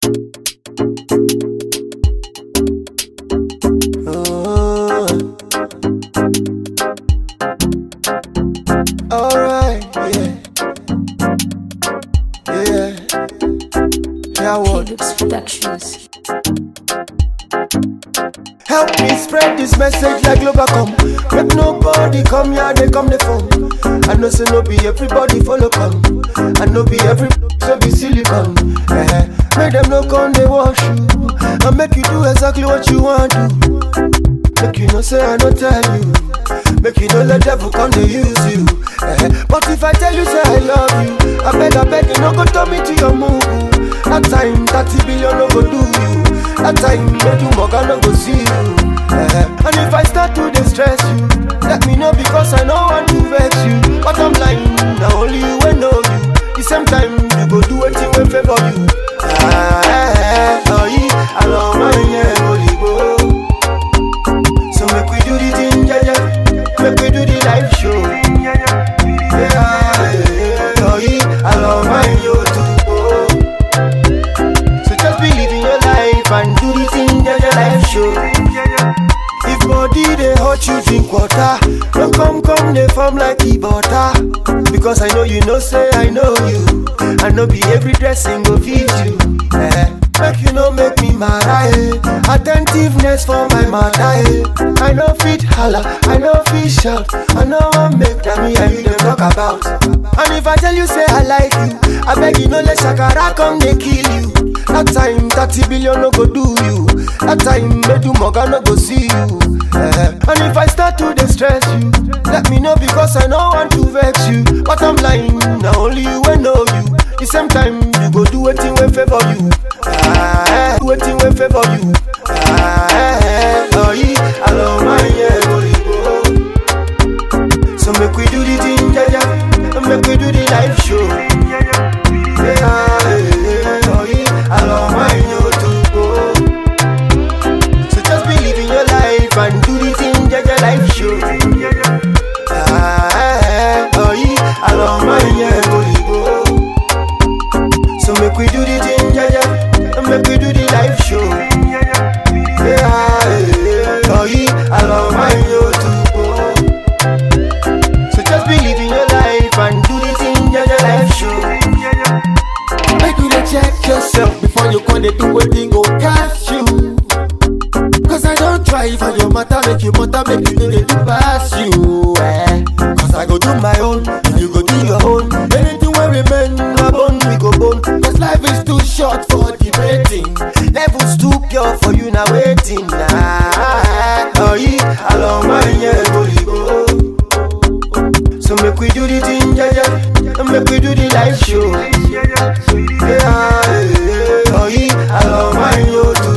Alright, yeah. Yeah, what? Philips Productions. Help me spread this message like Globacom. Make nobody come here, they come the phone. I know say no be everybody follow come. I know be every so be silicon. Make them no come they wash you. I make you do exactly what you want to. Make you no say I don't tell you. Make you no let devil come to use you. But if I tell you say I love you, I beg you no go turn me to your move. That time 30 billion no go do you. That time make you mug no go see you. And if I start to distress you, let me know because I know want to vex you. But I'm lying, now only you will know you. The same time you go do anything will favor you. I love my holy go. So make we do the thing, make we do the live show. I love my yo too. So just believe in your life and do the thing, live show. If body they hurt you, drink water. Don't come, they form like the butter. Because I know you know, say I know you. I know be every dressing go feed you. Make you know make me mad, attentiveness for my mother, I know fit holla, I know fit shout, I know I make that me and you them talk about. And if I tell you say I like you, I beg you no let Shakara come they kill you. That time 30 billion no go do you. That time make you mugger no go see you. And if I start to distress you, let me know because I know want to vex you. But I'm lying, now only you will know you. The same time you go do anything will favor you. Waiting will favor you. I love my holy go. So make we do the thing, make we do the live show. I love my yo to go. So just believe in your life and do the thing, live show. I love my holy go. So make we do the thing, make we do the live show. I love my yo to go. So just believe in your life and do the thing, live show. Make you check yourself before you come, they do what thing go catch you. Cause I don't try for your matter, make you know they do pass you. Cause I go do my own, and you go do your own. Anything we remain, my bone we go bone. Cause life is too short for debating. Levels too pure for you now waiting. I love my holy go. So make we do the thing, make we do the live show. I love my yo.